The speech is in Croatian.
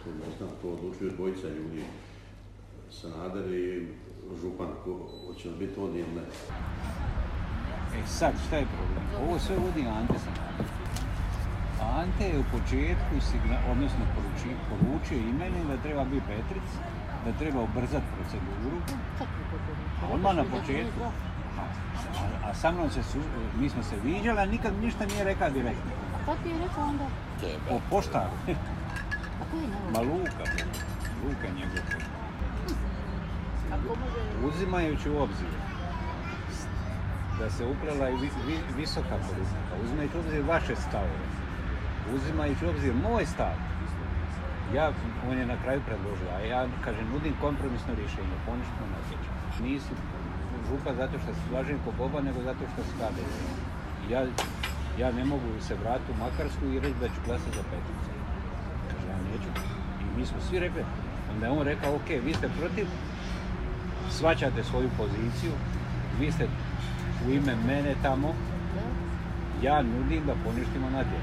To ne znam, to odlučuju dvojica ljudi. Sanader i župan, hoće li biti on ili ne. Sad, šta je problem? Ovo sve vodi Ante Sanader. Ante je u početku poručio i meni da treba biti Petric, da treba ubrzati proceduru. Odmah na početku. A sa mnom mi smo se viđali, a nikad ništa nije rekao direktno. A kako ti je rekao onda? O poštaru. A koji je njegov? Ma Luka njegov. Uzimajući u obzir da se uplela i visoka politika, uzimajući u obzir vaše stavove, uzimajući u obzir moj stav, on je na kraju predložio, a ja, kažem, nudim kompromisno rješenje, poništimo natječaj. Nisi župa zato što se slažem ko Boba, nego zato što se HDZ. Ja ne mogu se vratiti u Makarsku i reći da ću glasati za Petrica. Kaže, ja neću. I mi smo svi rekli, onda je on rekao, ok, vi ste protiv, shvaćate svoju poziciju, vi ste u ime mene tamo, ja nudim da poništimo natječaj.